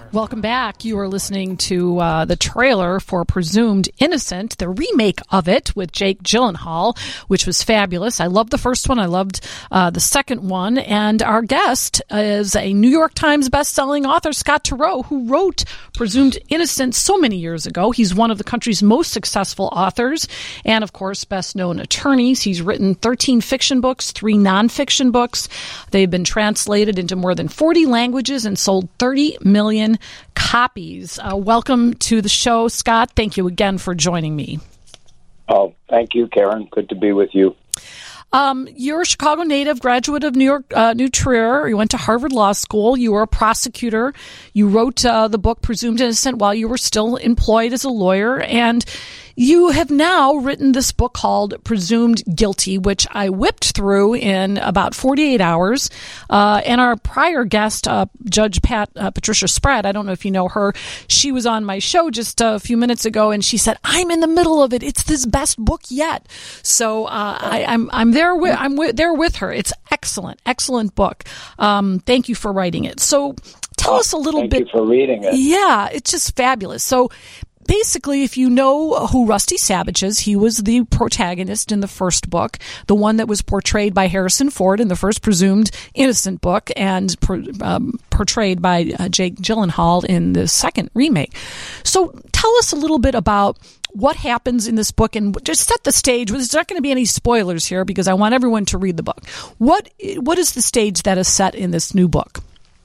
Welcome back. You are listening to the trailer for Presumed Innocent, the remake of it with Jake Gyllenhaal, which was fabulous. I loved the first one. I loved the second one. And our guest is a New York Times bestselling author, Scott Turow, who wrote Presumed Innocent so many years ago. He's one of the country's most successful authors and, of course, best-known attorneys. He's written 13 fiction books, 3 nonfiction books. They've been translated into more than 40 languages and sold 30 million copies. Welcome to the show, Scott. Thank you again for joining me. Oh, thank you, Karen. Good to be with you. You're a Chicago native, graduate of New Trier. You went to Harvard Law School. You were a prosecutor. You wrote the book Presumed Innocent while you were still employed as a lawyer. And you have now written this book called Presumed Guilty, which I whipped through in about 48 hours. And our prior guest, Judge Patricia Spratt, I don't know if you know her, she was on my show just a few minutes ago, and she said, "I'm in the middle of it. It's this best book yet." So I'm there with her. It's excellent book. Thank you for writing it. So tell us a little bit. Thank you for reading it. Yeah, it's just fabulous. So basically, if you know who Rusty Savage is, he was the protagonist in the first book, the one that was portrayed by Harrison Ford in the first Presumed Innocent book, and portrayed by Jake Gyllenhaal in the second remake. So tell us a little bit about what happens in this book, and just set the stage. There's not going to be any spoilers here because I want everyone to read the book. What is the stage that is set in this new book?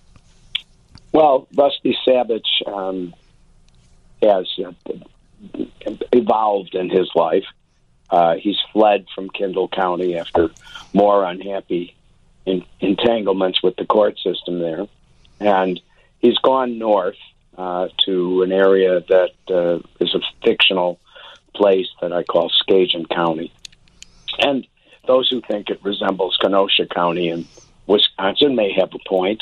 Well, Rusty Savage has evolved in his life. He's fled from Kendall County after more unhappy entanglements with the court system there. And he's gone north to an area that is a fictional place that I call Skagit County. And those who think it resembles Kenosha County in Wisconsin may have a point.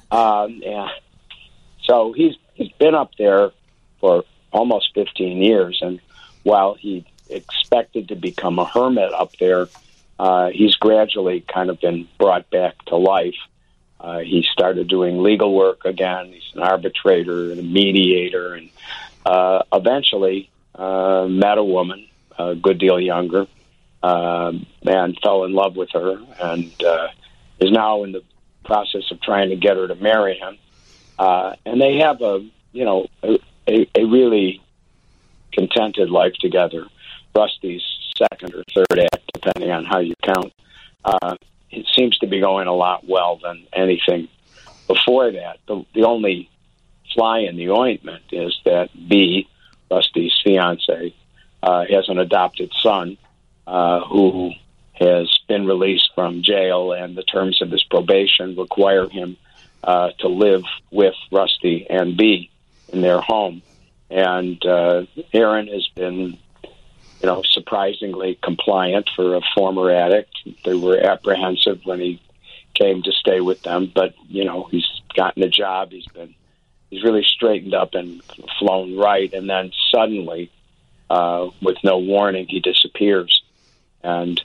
So he's been up there for almost 15 years, and while he expected to become a hermit up there, he's gradually kind of been brought back to life. He started doing legal work again. He's an arbitrator and a mediator, and eventually met a woman, a good deal younger, and fell in love with her, and is now in the process of trying to get her to marry him. And they have a really contented life together. Rusty's second or third act, depending on how you count. It seems to be going a lot well than anything before that. The only fly in the ointment is that B, Rusty's fiance, has an adopted son who has been released from jail, and the terms of his probation require him to live with Rusty and B in their home. And Aaron has been, surprisingly compliant for a former addict. They were apprehensive when he came to stay with them, but he's gotten a job. He's really straightened up and flown right, and then suddenly, with no warning, he disappears. And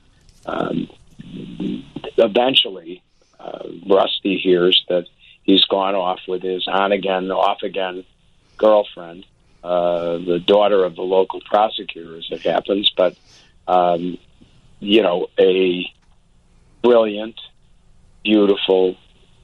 eventually, Rusty hears that he's gone off with his on-again, off-again girlfriend, the daughter of the local prosecutor, as it happens, but, a brilliant, beautiful,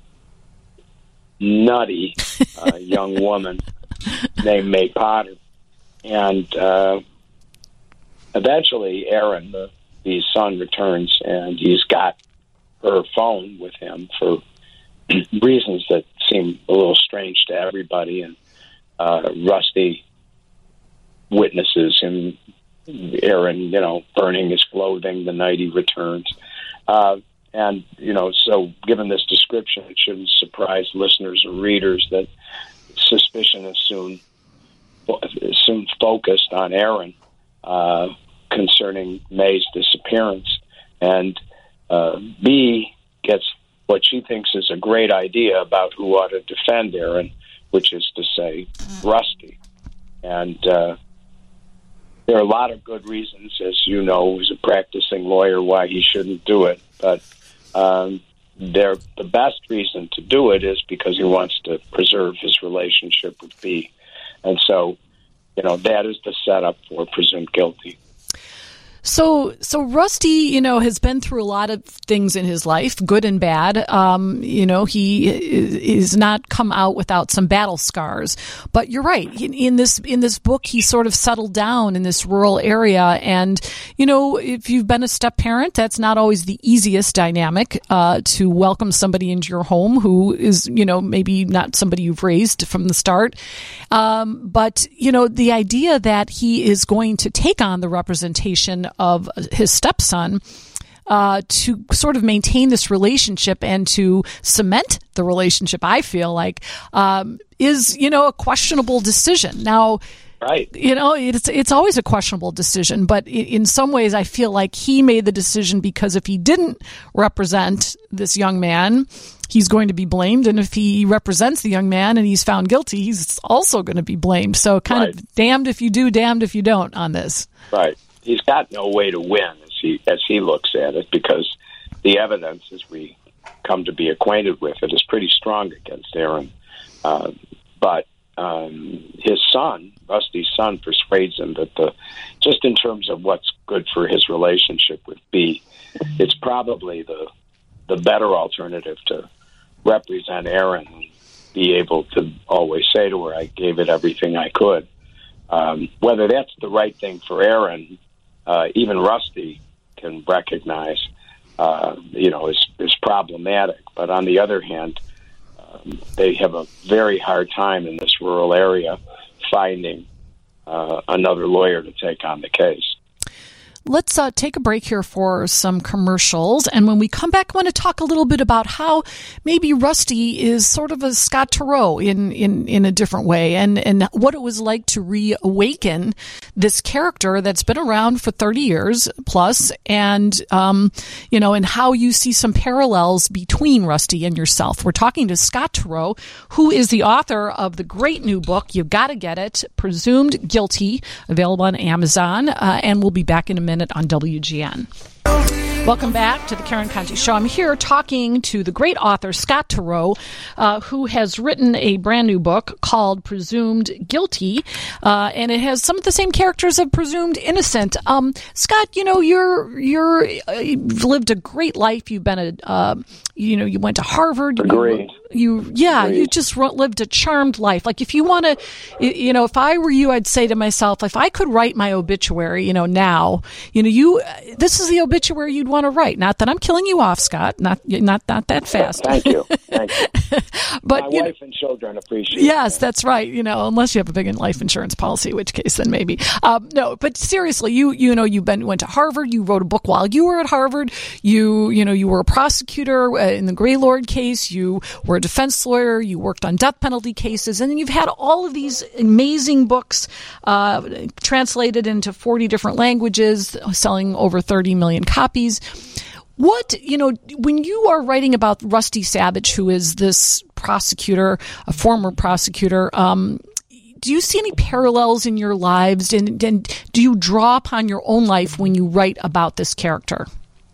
nutty young woman named May Potter. And eventually, Aaron, the son, returns, and he's got her phone with him for reasons that seem a little strange to everybody. And Rusty witnesses him, Aaron, burning his clothing the night he returns. And, so given this description, it shouldn't surprise listeners or readers that suspicion is soon focused on Aaron concerning May's disappearance. And B gets what she thinks is a great idea about who ought to defend Aaron, which is to say Rusty. And there are a lot of good reasons, as you know, as a practicing lawyer, why he shouldn't do it. But the best reason to do it is because he wants to preserve his relationship with Bea. And so, that is the setup for presumed guilty. So Rusty, has been through a lot of things in his life, good and bad. He is not come out without some battle scars. But you're right. In this book, he sort of settled down in this rural area. And, if you've been a step parent, that's not always the easiest dynamic to welcome somebody into your home who is, maybe not somebody you've raised from the start. But the idea that he is going to take on the representation of his stepson to sort of maintain this relationship and to cement the relationship, I feel like, is, a questionable decision. Now, right. It's always a questionable decision, but in some ways I feel like he made the decision because if he didn't represent this young man, he's going to be blamed. And if he represents the young man and he's found guilty, he's also going to be blamed. So kind of damned if you do, damned if you don't on this. Right. He's got no way to win as he looks at it, because the evidence, as we come to be acquainted with it, is pretty strong against Aaron. But his son, Rusty's son, persuades him that just in terms of what's good for his relationship with Bea, it's probably the better alternative to represent Aaron and be able to always say to her, I gave it everything I could. Whether that's the right thing for Aaron, even Rusty can recognize, is problematic. But on the other hand, they have a very hard time in this rural area finding another lawyer to take on the case. Let's take a break here for some commercials. And when we come back, I want to talk a little bit about how maybe Rusty is sort of a Scott Turow in a different way, and what it was like to reawaken this character that's been around for 30 years plus, and, and how you see some parallels between Rusty and yourself. We're talking to Scott Turow, who is the author of the great new book, You've Got to Get It, Presumed Guilty, available on Amazon, and we'll be back in a minute on WGN. Welcome back to the Karen Conte Show. I'm here talking to the great author Scott Turow, who has written a brand new book called Presumed Guilty, and it has some of the same characters of Presumed Innocent. Scott, you've lived a great life. You've been you went to Harvard. Agreed. You just lived a charmed life. Like if you want to, if I were you, I'd say to myself, if I could write my obituary, now, this is the obituary you'd want to write. Not that I'm killing you off, Scott. Not that fast. Thank you. But my wife and children appreciate. Yes, that's right. Unless you have a big life insurance policy, in which case then maybe. No, but seriously, you went to Harvard. You wrote a book while you were at Harvard. You were a prosecutor in the Gaylord case. You were a defense lawyer. You worked on death penalty cases, and then you've had all of these amazing books translated into 40 different languages, selling over 30 million copies. What, when you are writing about Rusty Savage, who is this prosecutor, a former prosecutor, do you see any parallels in your lives? And do you draw upon your own life when you write about this character?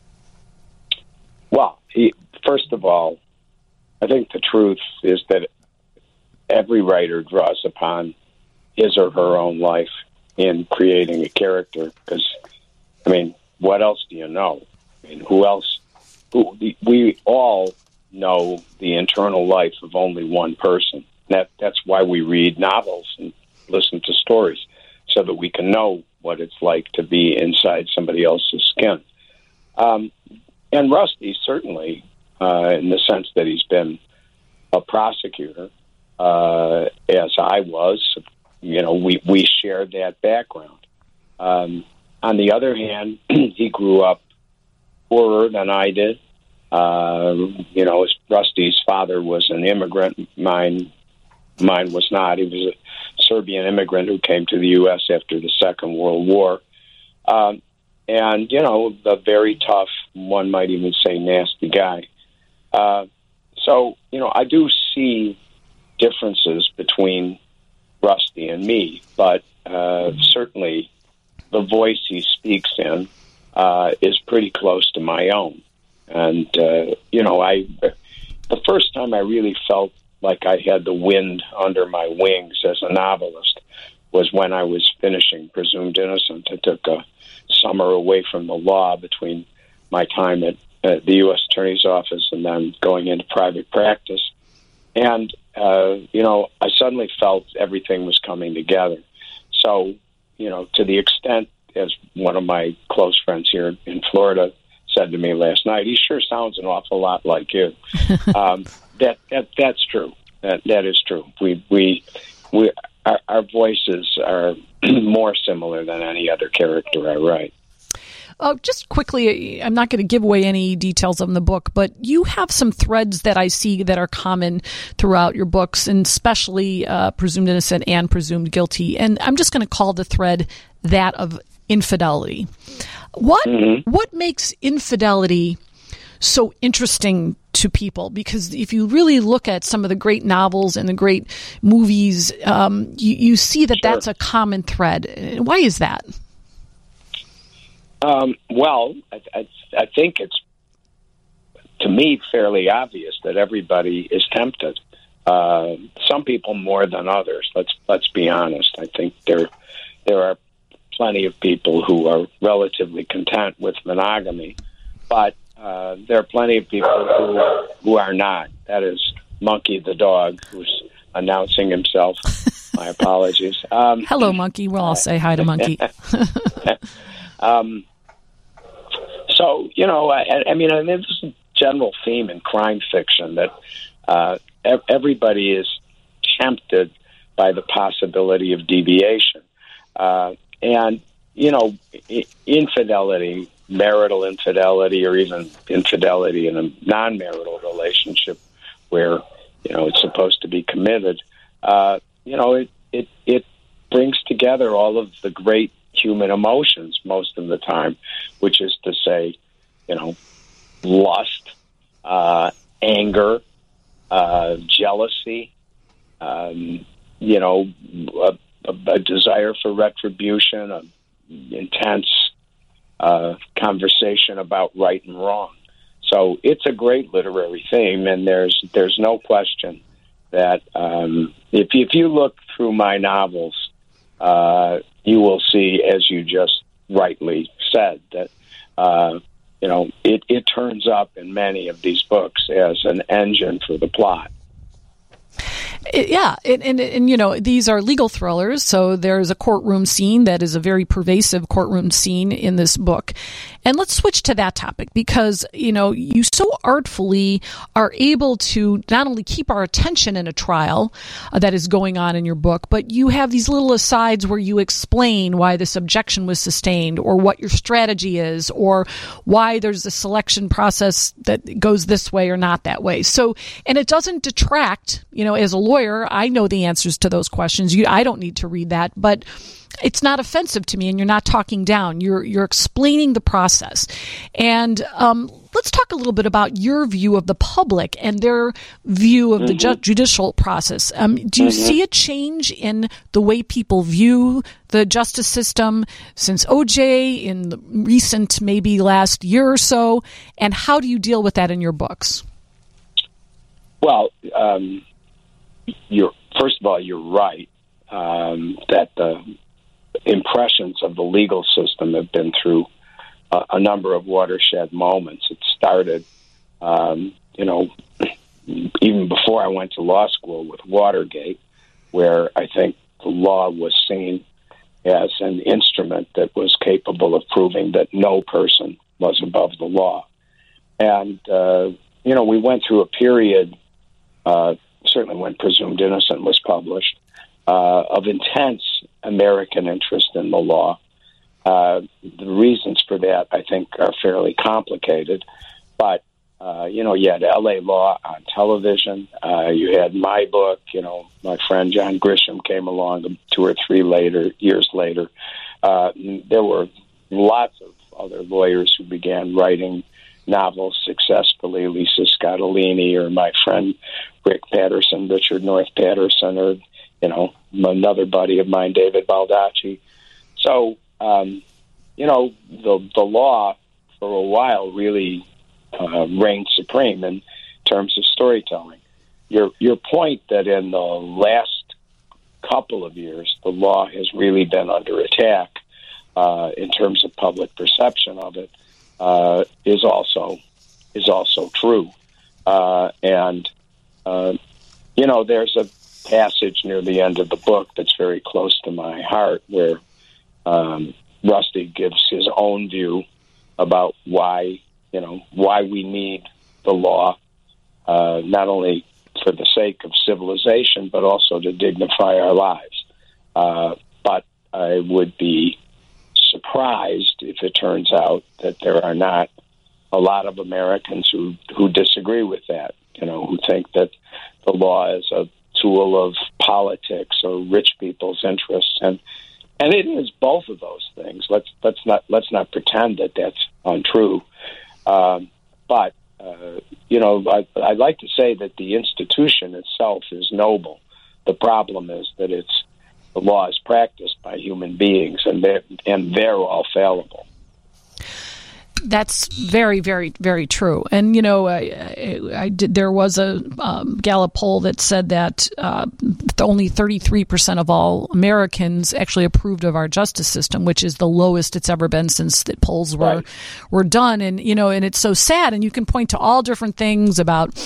Well, first of all, I think the truth is that every writer draws upon his or her own life in creating a character. Because, what else do you know? Who else? We all know the internal life of only one person. That's why we read novels and listen to stories, so that we can know what it's like to be inside somebody else's skin. And Rusty, certainly, in the sense that he's been a prosecutor, as I was, we shared that background. On the other hand, he grew up poorer than I did. Rusty's father was an immigrant. Mine was not. He was a Serbian immigrant who came to the U.S. after the Second World War. And, a very tough, one might even say nasty guy. So, I do see differences between Rusty and me, but certainly the voice he speaks in is pretty close to my own. And, the first time I really felt like I had the wind under my wings as a novelist was when I was finishing Presumed Innocent. I took a summer away from the law between my time at the U.S. Attorney's Office and then going into private practice. And, I suddenly felt everything was coming together. So, to the extent, as one of my close friends here in Florida said to me last night, he sure sounds an awful lot like you. That's true. That is true. Our voices are more similar than any other character I write. Just quickly, I'm not going to give away any details of the book, but you have some threads that I see that are common throughout your books, and especially Presumed Innocent and Presumed Guilty. And I'm just going to call the thread that of infidelity. What makes infidelity so interesting to people? Because if you really look at some of the great novels and the great movies, you see that that's a common thread. Why is that? Well, I think it's, to me, fairly obvious that everybody is tempted. Some people more than others. Let's be honest. I think there are plenty of people who are relatively content with monogamy, but there are plenty of people who are not. That is Monkey the dog, who's announcing himself. My apologies. Hello, Monkey. We'll all say hi to Monkey. So, I mean, this is a general theme in crime fiction that everybody is tempted by the possibility of deviation. And, infidelity, marital infidelity, or even infidelity in a non-marital relationship where, it's supposed to be committed, it brings together all of the great human emotions most of the time, which is to say, lust, anger, jealousy, a desire for retribution, an intense conversation about right and wrong. So it's a great literary theme, and there's no question that if you look through my novels, you will see, as you just rightly said, that it turns up in many of these books as an engine for the plot. Yeah, and these are legal thrillers, so there's a courtroom scene that is a very pervasive courtroom scene in this book. And let's switch to that topic because, you so artfully are able to not only keep our attention in a trial that is going on in your book, but you have these little asides where you explain why this objection was sustained or what your strategy is or why there's a selection process that goes this way or not that way. So, and it doesn't detract, as a lawyer, I know the answers to those questions. I don't need to read that, but it's not offensive to me, and you're not talking down. You're explaining the process. And let's talk a little bit about your view of the public and their view of the judicial process. Do you see a change in the way people view the justice system since O.J. in the recent, maybe last year or so? And how do you deal with that in your books? Well, first of all, you're right that the impressions of the legal system have been through a number of watershed moments. It started, even before I went to law school with Watergate, where I think the law was seen as an instrument that was capable of proving that no person was above the law. And, we went through a period, certainly when Presumed Innocent was published, of intense American interest in the law. The reasons for that, I think, are fairly complicated. But, you had L.A. Law on television. You had my book. My friend John Grisham came along 2 or 3 years later. There were lots of other lawyers who began writing novels successfully, Lisa Scottolini or my friend Rick Patterson, Richard North Patterson, or another buddy of mine, David Baldacci. So, the law for a while really reign supreme in terms of storytelling. Your point that in the last couple of years the law has really been under attack in terms of public perception of it is also true. There's a passage near the end of the book that's very close to my heart where Rusty gives his own view about why we need the law, not only for the sake of civilization, but also to dignify our lives. But I would be surprised if it turns out that there are not a lot of Americans who disagree with that, who think that the law is a tool of politics or rich people's interests, and it is both of those things. Let's not pretend that that's untrue. But I'd like to say that the institution itself is noble. The problem is that the law is practiced by human beings, and they're all fallible. That's very, very, very true. And, there was a Gallup poll that said that only 33% of all Americans actually approved of our justice system, which is the lowest it's ever been since the polls were done. And, and it's so sad. And you can point to all different things about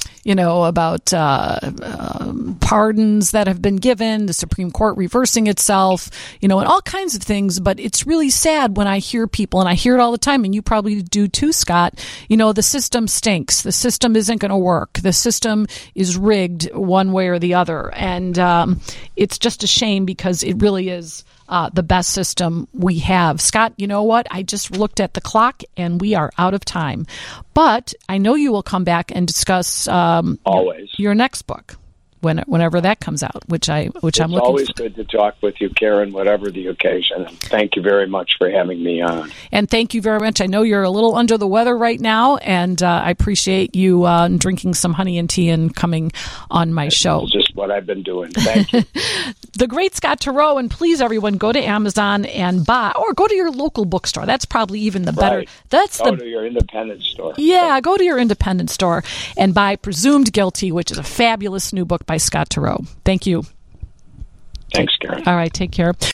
pardons that have been given, the Supreme Court reversing itself, and all kinds of things. But it's really sad when I hear people, and I hear it all the time, and you probably do too, Scott, the system stinks. The system isn't going to work. The system is rigged one way or the other. And it's just a shame because it really is the best system we have. Scott, you know what? I just looked at the clock and we are out of time. But I know you will come back and discuss always your next book whenever that comes out, which I'm looking for. It's always good to talk with you, Karen, whatever the occasion. And thank you very much for having me on. And thank you very much. I know you're a little under the weather right now, and I appreciate you drinking some honey and tea and coming on my show. That's just what I've been doing. Thank you. The great Scott Turow, and please, everyone, go to Amazon and buy, or go to your local bookstore. That's probably even the better. Go to your independent store. Yeah, go to your independent store and buy Presumed Guilty, which is a fabulous new book by Scott Turow. Thank you. Thanks, Karen. All right, take care.